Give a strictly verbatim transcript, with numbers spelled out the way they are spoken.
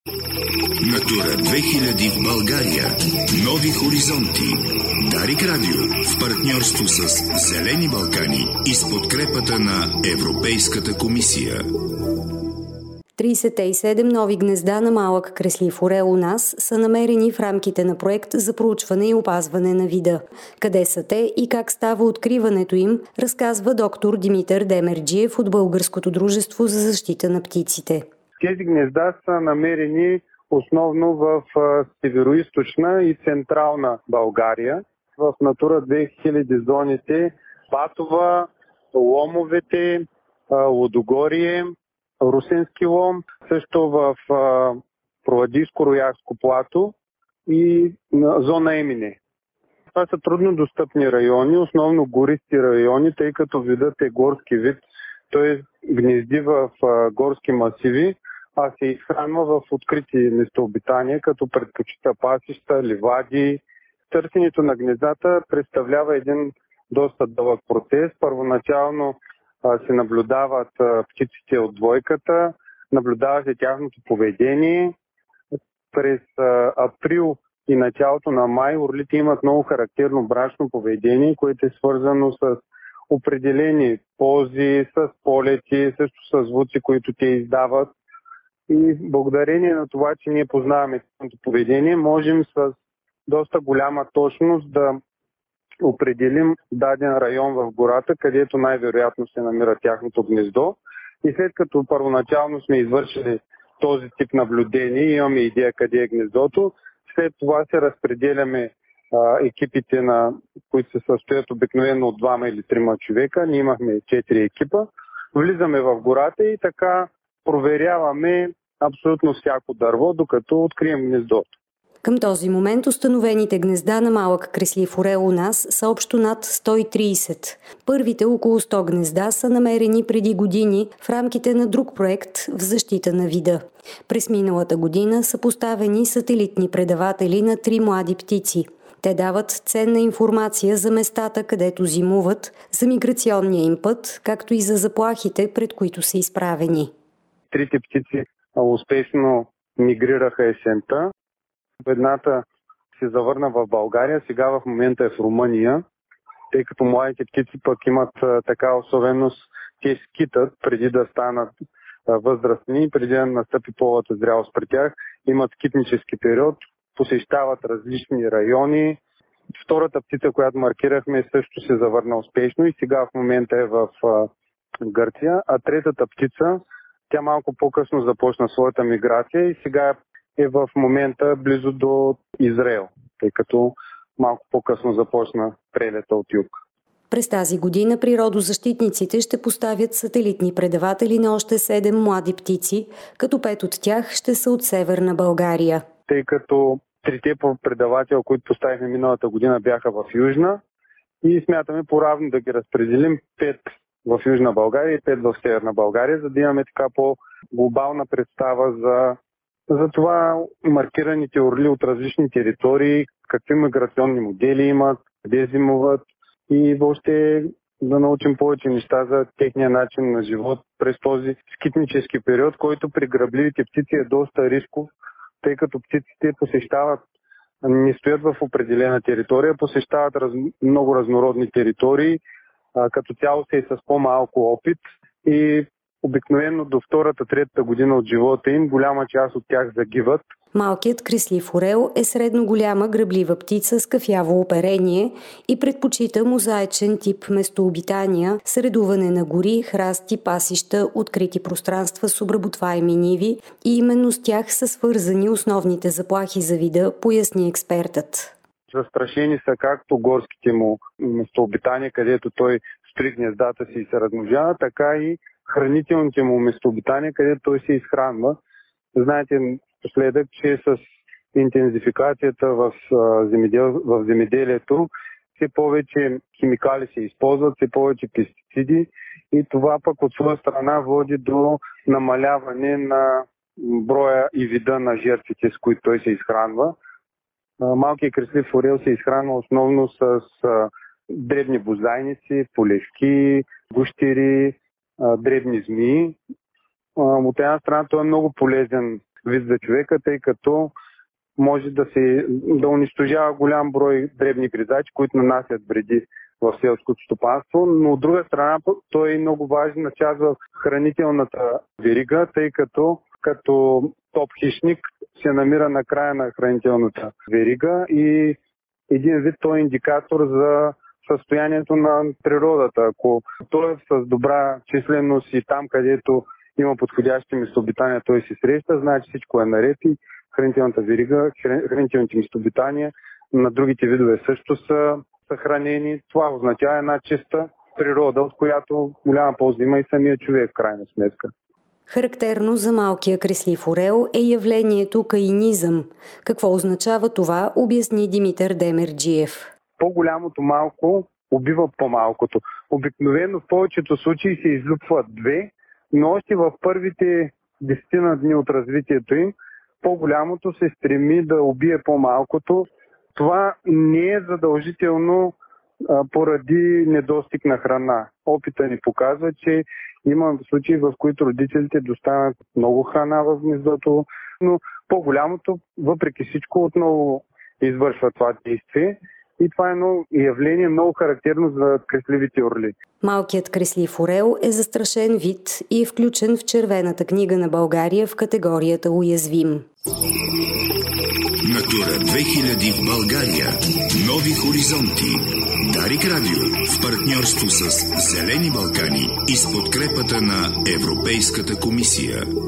Натура две хиляди в България. Нови хоризонти. Дарик Радио в партньорство с Зелени Балкани и с подкрепата на Европейската комисия. тридесет и седем нови гнезда на малък креслив орел у нас са намерени в рамките на проект за проучване и опазване на вида. Къде са те и как става откриването им, разказва доктор Димитър Демерджиев от Българското дружество за защита на птиците. Тези гнезда са намерени основно в североизточна и централна България, в Натура две хиляди зоните Батова, Ломовете, Лудогорие, Русенски лом, също в Провадийско-Рояхско плато и зона Емине. Това са трудно достъпни райони, основно гористи райони, тъй като видът е горски вид, т.е. гнезди в горски масиви, а се изхранва в открити местообитания, като предпочита пасища, ливади. Търсенето на гнездата представлява един доста дълъг процес. Първоначално а, се наблюдават а, птиците от двойката, наблюдава се тяхното поведение. През а, април и началото на май орлите имат много характерно брачно поведение, което е свързано с определени пози, с полети, също с звуци, които те издават. И благодарение на това, че ние познаваме тяхното поведение, можем с доста голяма точност да определим даден район в гората, където най-вероятно се намира тяхното гнездо. И след като първоначално сме извършили този тип наблюдение и имаме идея къде е гнездото, след това се разпределяме а, екипите, на, които се състоят обикновено от двама или трима човека. Ние имахме четири екипа. Влизаме в гората и така проверяваме абсолютно всяко дърво, докато открием гнездото. Към този момент установените гнезда на малък креслив орел у нас са общо над сто и тридесет. Първите около сто гнезда са намерени преди години в рамките на друг проект в защита на вида. През миналата година са поставени сателитни предаватели на три млади птици. Те дават ценна информация за местата, където зимуват, за миграционния им път, както и за заплахите, пред които са изправени. Трите птици успешно мигрираха есента. Едната се завърна в България, сега в момента е в Румъния, тъй като младите птици пък имат така особеност, те скитат преди да станат възрастни, преди да настъпи половата зрялост при тях, имат скитнически период, посещават различни райони. Втората птица, която маркирахме, също се завърна успешно и сега в момента е в Гърция, а третата птица, тя малко по-късно започна своята миграция и сега е в момента близо до Израел, тъй като малко по-късно започна прелета от юг. През тази година природозащитниците ще поставят сателитни предаватели на още седем млади птици, като пет от тях ще са от Северна България. Тъй като трите предаватели, които поставихме миналата година, бяха в Южна и смятаме по-равно да ги разпределим пет в Южна България и пет в Северна България, за да имаме така по-глобална представа за, за това маркираните орли от различни територии, какви миграционни модели имат, къде зимуват и въобще да научим повече неща за техния начин на живот през този скитнически период, който при грабливите птици е доста рисков, тъй като птиците посещават, не стоят в определена територия, посещават раз, много разнородни територии, а, като цяло се и с по-малко опит и обикновено до втората, третата година от живота им голяма част от тях загиват. Малкият креслив орел е средно голяма гръблива птица с кафяво оперение и предпочита мозаичен тип местообитания с редуване на гори, храсти, пасища, открити пространства с обработваеми ниви и именно с тях са свързани основните заплахи за вида, поясни експертът. Застрашени са както горските му местообитания, където той строи гнездата си и се размножава, така и хранителните му местообитания, където той се изхранва. Знаете, последък, че с интензификацията в, земедел... в земеделието все повече химикали се използват, все повече пестициди и това пък от своя страна води до намаляване на броя и вида на жертвите, с които той се изхранва. Малкият креслив орел се изхранва основно с дребни бозайници, полевки, гущери, дребни змии. От една страна той е много полезен вид за човека, тъй като може да се да унищожава голям брой дребни гризачи, които нанасят вреди в селското стопанство, но от друга страна той е много важна част в хранителната верига, тъй като като топ хищник се намира на края на хранителната верига и един вид той е индикатор за състоянието на природата. Ако той е с добра численост и там, където има подходящи местообитания, той се среща, значи всичко е наред и хранителната верига, хранителните местообитания на другите видове също са съхранени. Това означава една чиста природа, от която голяма полза има и самия човек в крайна сметка. Характерно за малкия креслив орел е явлението каинизъм. Какво означава това, обясни Димитър Демерджиев. По-голямото малко убива по-малкото. Обикновено в повечето случаи се излюпват две, но още в първите десетина дни от развитието им по-голямото се стреми да убие по-малкото. Това не е задължително а, поради недостиг на храна. Опита ни показва, че има случаи, в които родителите доставят много храна в гнездото, но по-голямото, въпреки всичко, отново извършва това действие. И това е едно явление много характерно за кресливите орли. Малкият креслив орел е застрашен вид и е включен в Червената книга на България в категорията уязвим. Натура две хиляди в България. Нови хоризонти. Дарик Радио в партньорство с Зелени Балкани и с подкрепата на Европейската комисия.